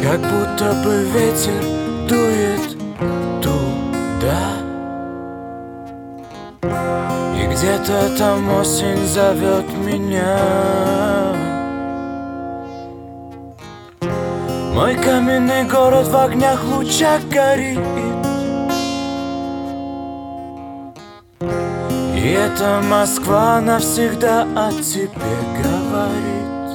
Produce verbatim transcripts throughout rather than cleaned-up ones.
Как будто бы ветер дует туда, и где-то там осень зовет меня. Мой каменный город в огнях лучах горит, и эта Москва навсегда о тебе говорит.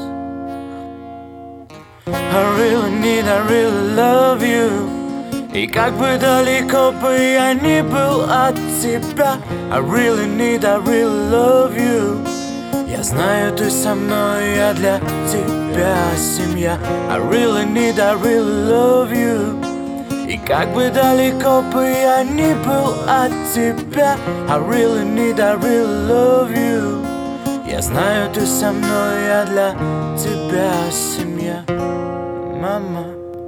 I really need, I really love you. И как бы далеко бы я ни был от тебя, I really need, I really love you. Я знаю, ты со мной, я для тебя семья. I really need, I really love you. И как бы далеко бы я ни был от тебя, I really need, I really love you. Я знаю, ты со мной, я для тебя семья. Мама.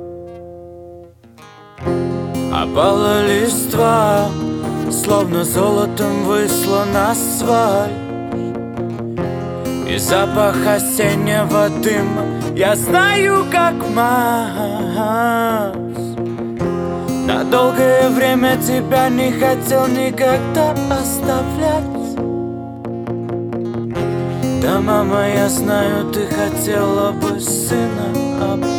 Опала листва, словно золотом выслан асфальт, и запах осеннего дыма я знаю как мазь. На долгое время тебя не хотел никогда оставлять. Да, мама, я знаю, ты хотела бы сына обнять.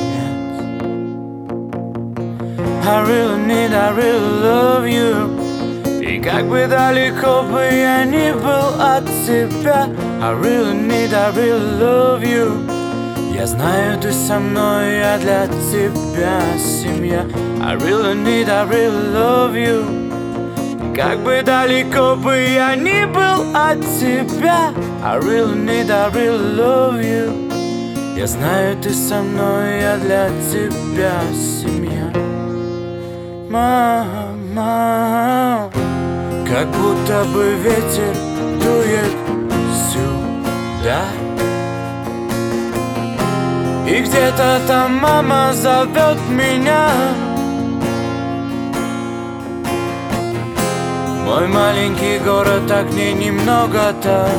I really need, I really love you. И как бы далеко бы я ни был от тебя, I really need, I really love you. Я знаю, ты со мной, я для тебя семья. I really need, I really love you. И как бы далеко бы я ни был от тебя, I really need, I really love you. Я знаю, ты со мной, я для тебя семья. Мама, как будто бы ветер дует сюда, и где-то там мама зовет меня. Мой маленький город, огней немного там,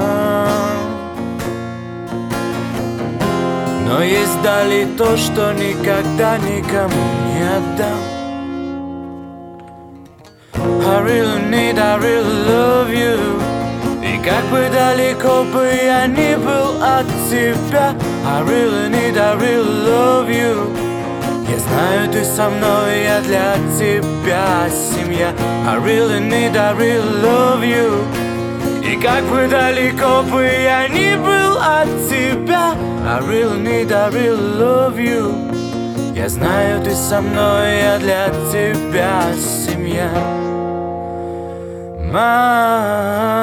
но есть вдали то, что никогда никому не отдам. I really need, I really love you. И как бы далеко бы я ни был от тебя, I really need, I really love you. Я знаю, ты со мной, я для тебя семья. I really need, I really love you. И как бы далеко бы я ни был от тебя, I really need, I really love you. Я знаю, ты со мной, я для тебя семья. Мама.